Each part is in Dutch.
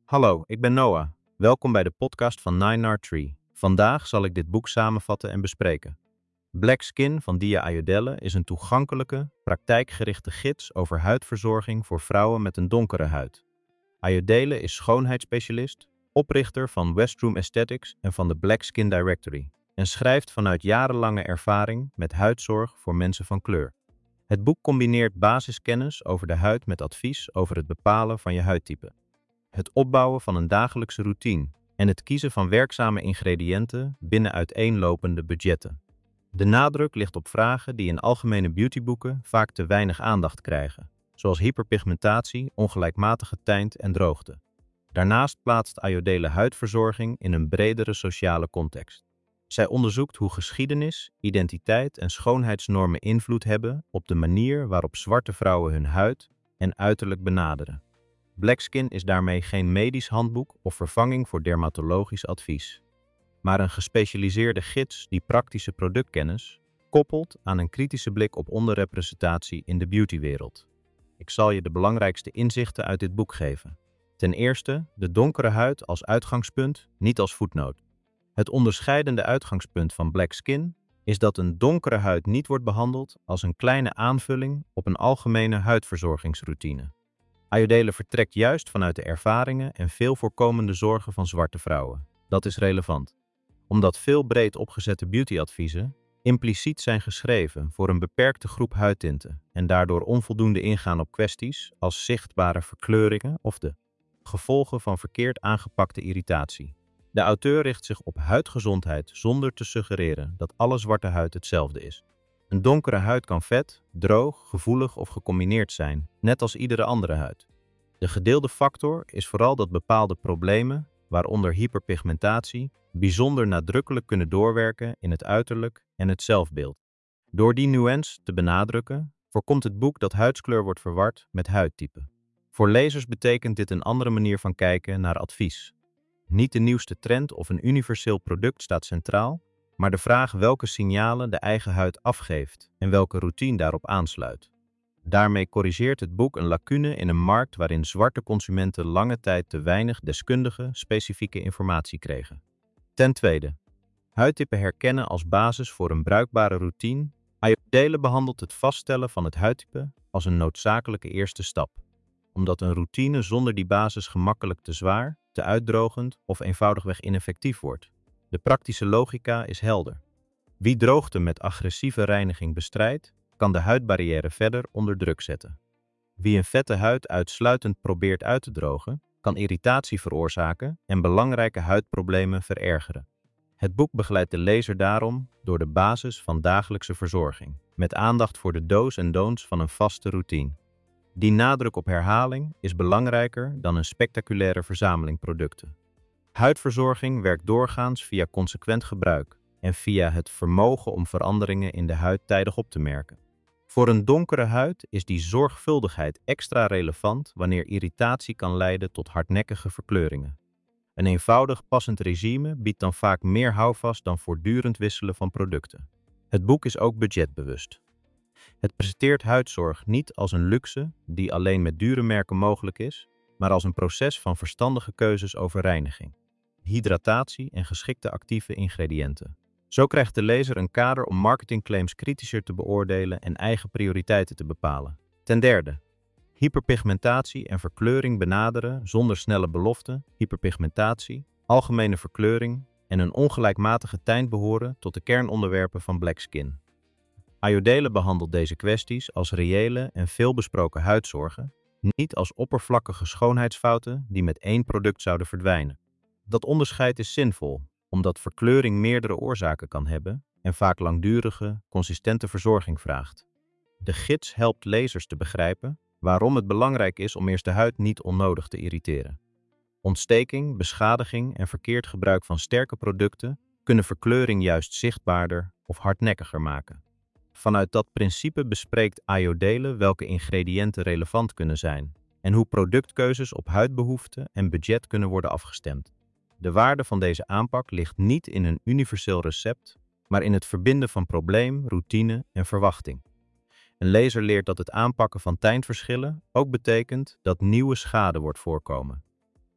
Hallo, ik ben Noah. Welkom bij de podcast van 9R3. Vandaag zal ik dit boek samenvatten en bespreken. Black Skin van Dia Ayodele is een toegankelijke, praktijkgerichte gids over huidverzorging voor vrouwen met een donkere huid. Ayodele is schoonheidsspecialist, oprichter van Westroom Aesthetics en van de Black Skin Directory en schrijft vanuit jarenlange ervaring met huidzorg voor mensen van kleur. Het boek combineert basiskennis over de huid met advies over het bepalen van je huidtype. Het opbouwen van een dagelijkse routine en het kiezen van werkzame ingrediënten binnen uiteenlopende budgetten. De nadruk ligt op vragen die in algemene beautyboeken vaak te weinig aandacht krijgen, zoals hyperpigmentatie, ongelijkmatige tint en droogte. Daarnaast plaatst Ayodele huidverzorging in een bredere sociale context. Zij onderzoekt hoe geschiedenis, identiteit en schoonheidsnormen invloed hebben op de manier waarop zwarte vrouwen hun huid en uiterlijk benaderen. Black Skin is daarmee geen medisch handboek of vervanging voor dermatologisch advies, maar een gespecialiseerde gids die praktische productkennis koppelt aan een kritische blik op onderrepresentatie in de beautywereld. Ik zal je de belangrijkste inzichten uit dit boek geven. Ten eerste, de donkere huid als uitgangspunt, niet als voetnoot. Het onderscheidende uitgangspunt van Black Skin is dat een donkere huid niet wordt behandeld als een kleine aanvulling op een algemene huidverzorgingsroutine. Ayodele vertrekt juist vanuit de ervaringen en veel voorkomende zorgen van zwarte vrouwen. Dat is relevant, omdat veel breed opgezette beautyadviezen impliciet zijn geschreven voor een beperkte groep huidtinten en daardoor onvoldoende ingaan op kwesties als zichtbare verkleuringen of de gevolgen van verkeerd aangepakte irritatie. De auteur richt zich op huidgezondheid zonder te suggereren dat alle zwarte huid hetzelfde is. Een donkere huid kan vet, droog, gevoelig of gecombineerd zijn, net als iedere andere huid. De gedeelde factor is vooral dat bepaalde problemen, waaronder hyperpigmentatie, bijzonder nadrukkelijk kunnen doorwerken in het uiterlijk en het zelfbeeld. Door die nuance te benadrukken, voorkomt het boek dat huidskleur wordt verward met huidtype. Voor lezers betekent dit een andere manier van kijken naar advies. Niet de nieuwste trend of een universeel product staat centraal, maar de vraag welke signalen de eigen huid afgeeft en welke routine daarop aansluit. Daarmee corrigeert het boek een lacune in een markt waarin zwarte consumenten lange tijd te weinig deskundige, specifieke informatie kregen. Ten tweede, huidtype herkennen als basis voor een bruikbare routine. Ayodele behandelt het vaststellen van het huidtype als een noodzakelijke eerste stap, omdat een routine zonder die basis gemakkelijk te zwaar, te uitdrogend of eenvoudigweg ineffectief wordt. De praktische logica is helder. Wie droogte met agressieve reiniging bestrijdt, kan de huidbarrière verder onder druk zetten. Wie een vette huid uitsluitend probeert uit te drogen, kan irritatie veroorzaken en belangrijke huidproblemen verergeren. Het boek begeleidt de lezer daarom door de basis van dagelijkse verzorging, met aandacht voor de do's en don'ts van een vaste routine. Die nadruk op herhaling is belangrijker dan een spectaculaire verzameling producten. Huidverzorging werkt doorgaans via consequent gebruik en via het vermogen om veranderingen in de huid tijdig op te merken. Voor een donkere huid is die zorgvuldigheid extra relevant wanneer irritatie kan leiden tot hardnekkige verkleuringen. Een eenvoudig passend regime biedt dan vaak meer houvast dan voortdurend wisselen van producten. Het boek is ook budgetbewust. Het presenteert huidzorg niet als een luxe die alleen met dure merken mogelijk is, maar als een proces van verstandige keuzes over reiniging, hydratatie en geschikte actieve ingrediënten. Zo krijgt de lezer een kader om marketingclaims kritischer te beoordelen en eigen prioriteiten te bepalen. Ten derde, hyperpigmentatie en verkleuring benaderen zonder snelle beloften. Hyperpigmentatie, algemene verkleuring en een ongelijkmatige tint behoren tot de kernonderwerpen van Black Skin. Ayodele behandelt deze kwesties als reële en veelbesproken huidzorgen, niet als oppervlakkige schoonheidsfouten die met één product zouden verdwijnen. Dat onderscheid is zinvol, omdat verkleuring meerdere oorzaken kan hebben en vaak langdurige, consistente verzorging vraagt. De gids helpt lezers te begrijpen waarom het belangrijk is om eerst de huid niet onnodig te irriteren. Ontsteking, beschadiging en verkeerd gebruik van sterke producten kunnen verkleuring juist zichtbaarder of hardnekkiger maken. Vanuit dat principe bespreekt Ayodele welke ingrediënten relevant kunnen zijn en hoe productkeuzes op huidbehoeften en budget kunnen worden afgestemd. De waarde van deze aanpak ligt niet in een universeel recept, maar in het verbinden van probleem, routine en verwachting. Een lezer leert dat het aanpakken van tintverschillen ook betekent dat nieuwe schade wordt voorkomen.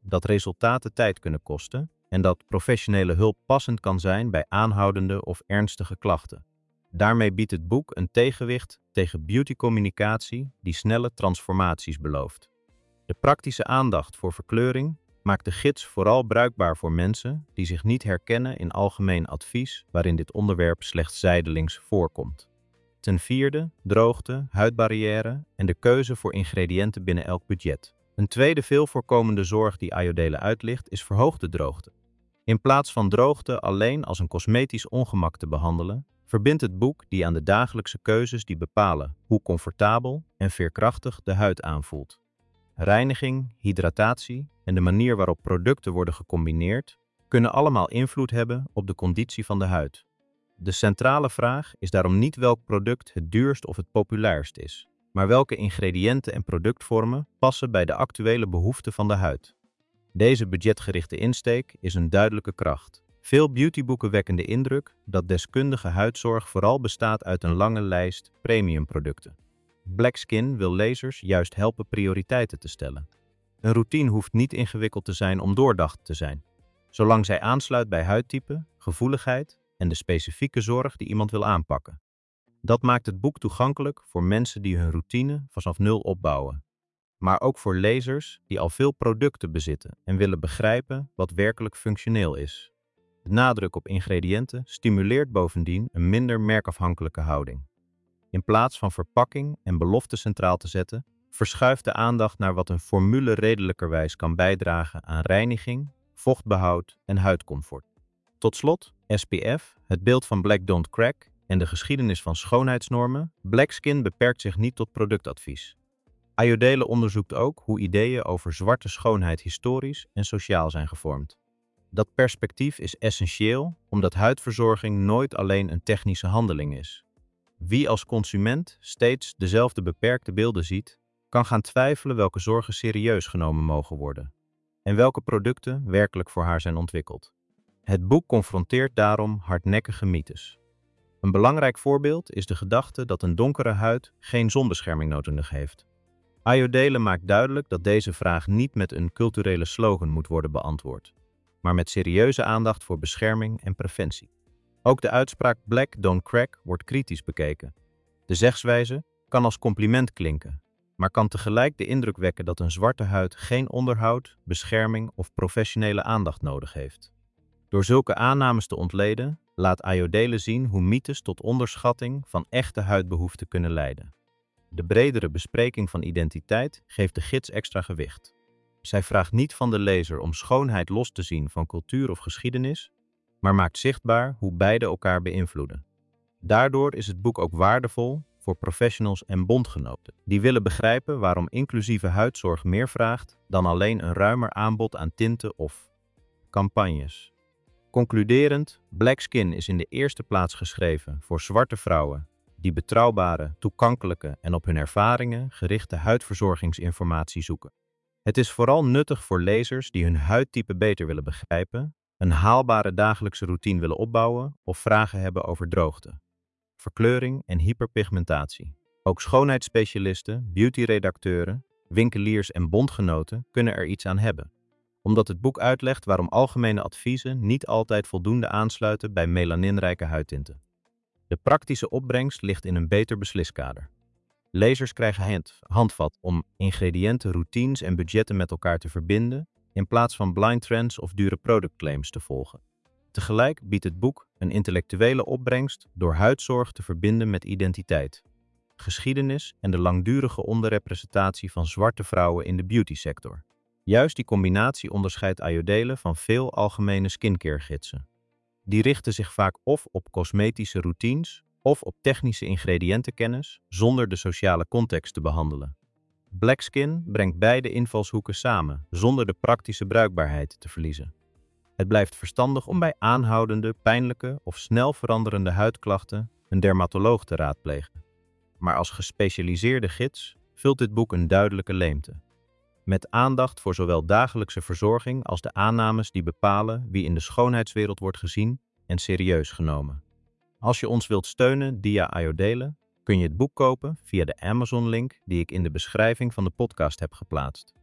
dat resultaten tijd kunnen kosten en dat professionele hulp passend kan zijn bij aanhoudende of ernstige klachten. Daarmee biedt het boek een tegenwicht tegen beautycommunicatie die snelle transformaties belooft. De praktische aandacht voor verkleuring maakt de gids vooral bruikbaar voor mensen die zich niet herkennen in algemeen advies waarin dit onderwerp slechts zijdelings voorkomt. Ten vierde, droogte, huidbarrière en de keuze voor ingrediënten binnen elk budget. Een tweede veel voorkomende zorg die Ayodele uitlicht is verhoogde droogte. In plaats van droogte alleen als een cosmetisch ongemak te behandelen, verbindt het boek die aan de dagelijkse keuzes die bepalen hoe comfortabel en veerkrachtig de huid aanvoelt. Reiniging, hydratatie en de manier waarop producten worden gecombineerd kunnen allemaal invloed hebben op de conditie van de huid. De centrale vraag is daarom niet welk product het duurst of het populairst is, maar welke ingrediënten en productvormen passen bij de actuele behoeften van de huid. Deze budgetgerichte insteek is een duidelijke kracht. Veel beautyboeken wekken de indruk dat deskundige huidzorg vooral bestaat uit een lange lijst premiumproducten. Black Skin wil lezers juist helpen prioriteiten te stellen. Een routine hoeft niet ingewikkeld te zijn om doordacht te zijn, zolang zij aansluit bij huidtype, gevoeligheid en de specifieke zorg die iemand wil aanpakken. Dat maakt het boek toegankelijk voor mensen die hun routine vanaf nul opbouwen, maar ook voor lezers die al veel producten bezitten en willen begrijpen wat werkelijk functioneel is. De nadruk op ingrediënten stimuleert bovendien een minder merkafhankelijke houding. In plaats van verpakking en belofte centraal te zetten, verschuift de aandacht naar wat een formule redelijkerwijs kan bijdragen aan reiniging, vochtbehoud en huidcomfort. Tot slot, SPF, het beeld van Black Don't Crack en de geschiedenis van schoonheidsnormen. Black Skin beperkt zich niet tot productadvies. Ayodele onderzoekt ook hoe ideeën over zwarte schoonheid historisch en sociaal zijn gevormd. Dat perspectief is essentieel omdat huidverzorging nooit alleen een technische handeling is. Wie als consument steeds dezelfde beperkte beelden ziet, kan gaan twijfelen welke zorgen serieus genomen mogen worden en welke producten werkelijk voor haar zijn ontwikkeld. Het boek confronteert daarom hardnekkige mythes. Een belangrijk voorbeeld is de gedachte dat een donkere huid geen zonbescherming nodig heeft. Ayodele maakt duidelijk dat deze vraag niet met een culturele slogan moet worden beantwoord, maar met serieuze aandacht voor bescherming en preventie. Ook de uitspraak Black Don't Crack wordt kritisch bekeken. De zegswijze kan als compliment klinken, maar kan tegelijk de indruk wekken dat een zwarte huid geen onderhoud, bescherming of professionele aandacht nodig heeft. Door zulke aannames te ontleden, laat Ayodele zien hoe mythes tot onderschatting van echte huidbehoeften kunnen leiden. De bredere bespreking van identiteit geeft de gids extra gewicht. Zij vraagt niet van de lezer om schoonheid los te zien van cultuur of geschiedenis, maar maakt zichtbaar hoe beide elkaar beïnvloeden. Daardoor is het boek ook waardevol voor professionals en bondgenoten, die willen begrijpen waarom inclusieve huidzorg meer vraagt dan alleen een ruimer aanbod aan tinten of campagnes. Concluderend, Black Skin is in de eerste plaats geschreven voor zwarte vrouwen die betrouwbare, toegankelijke en op hun ervaringen gerichte huidverzorgingsinformatie zoeken. Het is vooral nuttig voor lezers die hun huidtype beter willen begrijpen, een haalbare dagelijkse routine willen opbouwen of vragen hebben over droogte, verkleuring en hyperpigmentatie. Ook schoonheidsspecialisten, beautyredacteuren, winkeliers en bondgenoten kunnen er iets aan hebben, omdat het boek uitlegt waarom algemene adviezen niet altijd voldoende aansluiten bij melaninrijke huidtinten. De praktische opbrengst ligt in een beter besliskader. Lezers krijgen handvat om ingrediënten, routines en budgetten met elkaar te verbinden, in plaats van blind trends of dure productclaims te volgen. Tegelijk biedt het boek een intellectuele opbrengst door huidzorg te verbinden met identiteit, geschiedenis en de langdurige onderrepresentatie van zwarte vrouwen in de beautysector. Juist die combinatie onderscheidt Ayodele van veel algemene skincare-gidsen. Die richten zich vaak of op cosmetische routines of op technische ingrediëntenkennis zonder de sociale context te behandelen. Black Skin brengt beide invalshoeken samen zonder de praktische bruikbaarheid te verliezen. Het blijft verstandig om bij aanhoudende, pijnlijke of snel veranderende huidklachten een dermatoloog te raadplegen. Maar als gespecialiseerde gids vult dit boek een duidelijke leemte. Met aandacht voor zowel dagelijkse verzorging als de aannames die bepalen wie in de schoonheidswereld wordt gezien en serieus genomen. Als je ons wilt steunen via Ayodele, kun je het boek kopen via de Amazon-link die ik in de beschrijving van de podcast heb geplaatst.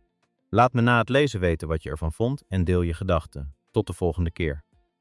Laat me na het lezen weten wat je ervan vond en deel je gedachten. Tot de volgende keer.